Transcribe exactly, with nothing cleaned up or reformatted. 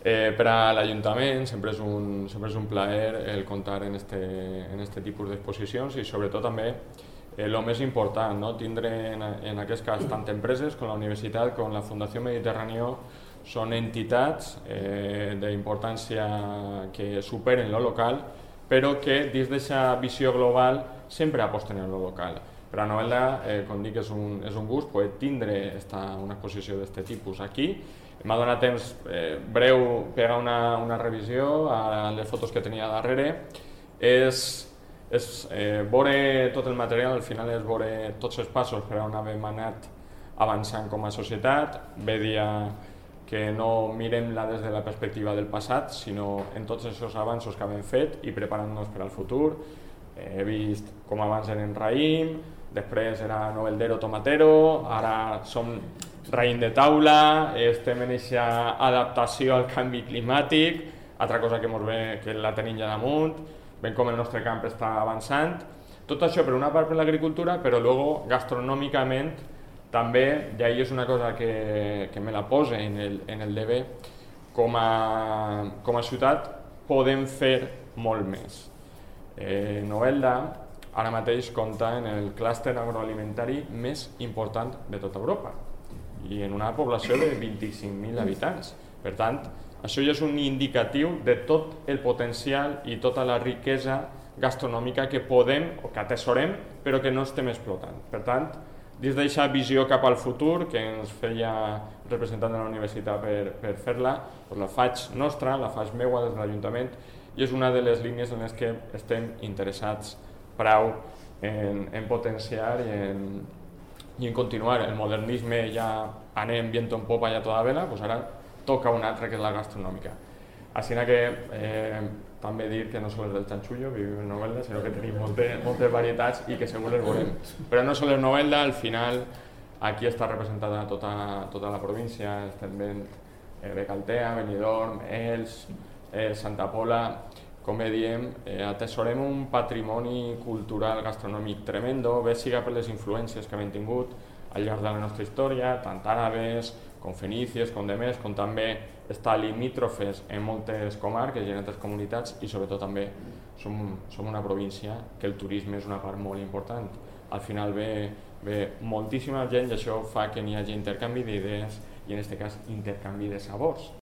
Eh, per a l'Ajuntament sempre és un, sempre és un plaer el comptar en este, en este tipus d'exposicions i sobretot també el eh, més important, no? Tindre en, en aquest cas tant empreses com la universitat com la Fundació Mediterráneo són entitats eh, d'importància que superen lo local però que dins d'aquesta visió global sempre aposten en lo local. Per a Novelda, eh, com dic, és un, és un gust poder tindre esta, una exposició d'aquest tipus aquí. M'ha donat temps eh, breu pegar una, una revisió a les fotos que tenia darrere. És, és eh, veure tot el material, al final és veure tots els passos per on hem anat avançant com a societat. Ve dia que no mirem-la des de la perspectiva del passat, sinó en tots els avanços que hem fet i preparant-nos per al futur. Eh, he vist com abans eren raïm, després era noveldero tomatero, ara som raïm de taula, estem en aquesta adaptació al canvi climàtic, altra cosa que mos ve que la tenim ja damunt, veiem com el nostre camp està avançant. Tot això per una part per l'agricultura, però luego gastronòmicament també, i ahí és una cosa que, que me la posa en el, en el deber, com a, com a ciutat podem fer molt més. Eh, Novelda ara mateix compta en el clúster agroalimentari més important de tota Europa i en una població de vint-i-cinc mil habitants. Per tant, això ja és un indicatiu de tot el potencial i tota la riquesa gastronòmica que podem o que atesorem però que no estem explotant. Per tant, dins d'aquesta visió cap al futur que ens feia el representant de la universitat per, per fer-la, doncs la faig nostra, la faig meua des de l'Ajuntament i és una de les línies en les que estem interessats prou en, en potenciar i en, i en continuar. El modernisme ja anem viento en popa ja tota vela, doncs ara toca una altra que és la gastronòmica. Així que eh, també dir que no sols del chanchullo vivim en Novelda, sinó que tenim moltes, moltes varietats i que segur les veurem. Però no sols Novelda, al final aquí està representada tota, tota la província, estem veient eh, Becaltea, Benidorm, Els, eh, Santa Pola. Com bé diem, eh, atesorem un patrimoni cultural gastronòmic tremendo, bé siga per les influències que hem tingut al llarg de la nostra història, tant àrabes, com fenícies, com demés, com també està limítrofes en moltes comarques i en altres comunitats i sobretot també som, som una província que el turisme és una part molt important. Al final ve, ve moltíssima gent i això fa que n'hi hagi intercanvi d'idees i en aquest cas intercanvi de sabors.